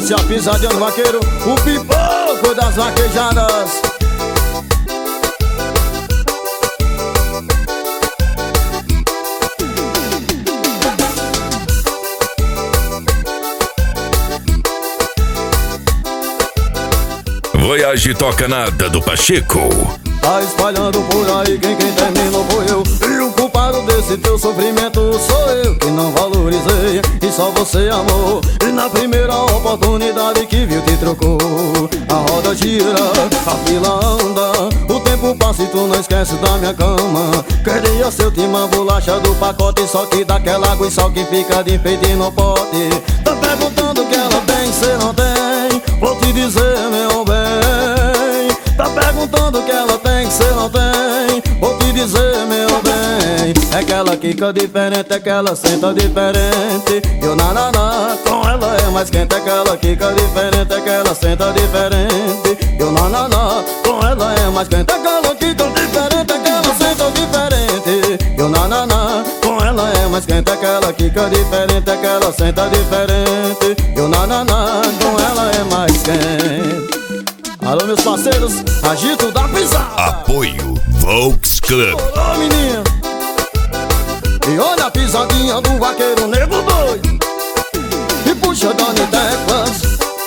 Esse é a pisadinha do vaqueiro, o pipoco das vaquejadas. Voyage toca nada do Pacheco. Tá espalhando por aí quem terminou foi eu. E o culpado desse teu sofrimento sou eu, que não valorizei e só você amou. E na primeira oportunidade que viu te trocou. A roda gira, a fila anda, o tempo passa e tu não esquece da minha cama. Queria ser ultima bolacha do pacote, só que daquela água e sal que fica de enfeite no pote. Tá perguntando o que ela tem, cê não tem, vou te dizer meu bem. Tá perguntando o que ela tem, que cê não tem, vou te dizer meu bem. É que ela quica diferente, é que ela senta diferente. Eu na, com ela é mais quente. É que ela quica diferente, é que ela senta diferente. Eu na, com ela é mais quente. É que ela quica diferente, é que ela senta diferente. Eu na, com ela é mais quente. É que ela quica diferente, é que ela senta diferente. Eu na, com ela é mais quente. Alô, meus parceiros, agito da pisada. Apoio Volks Club. Olá, menino. E olha a pisadinha do vaqueiro negro doido. E puxa Dani Teclas.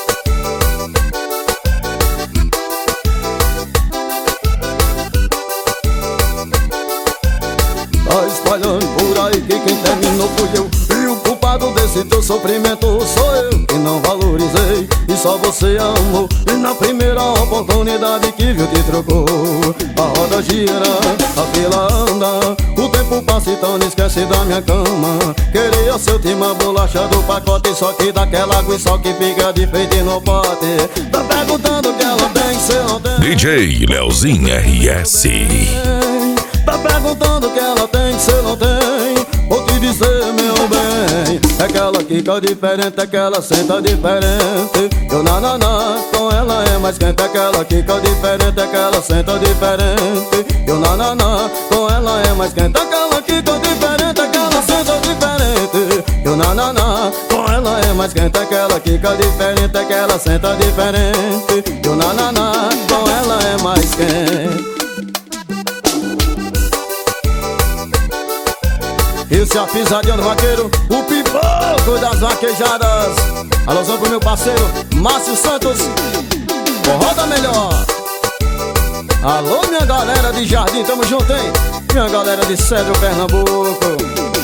Tá espalhando por aí que quem terminou fui eu. E o culpado desse teu sofrimento sou eu, que não valorizei e só você amou. E na primeira oportunidade que viu te trocou. A roda gira, a fila anda, o tempo passa então não esquece da minha cama. Queria ser última bolacha do pacote, só que daquela água e sal que fica de enfeite no pote. Tá perguntando o que ela tem, cê não tem. DJ Leozinho RS. Tá perguntando o que ela tem, que cê não tem, vou te dizer meu bem. É que ela quica diferente, é que ela senta diferente. Eu na, com ela é mais quente. É que ela quica diferente, é que ela senta diferente. Eu na, com ela é mais quente. É que ela quica diferente, é que ela senta diferente. Eu na, com ela é mais quente. É que ela quica diferente, é que ela senta diferente. Eu na, com ela é mais quente. Esse é a pisadinha do vaqueiro, o pipoco das vaquejadas. Alôzão pro meu parceiro Márcio Santos, roda melhor. Alô minha galera de Jardim, tamo junto, hein? Minha galera de Cedro, Pernambuco.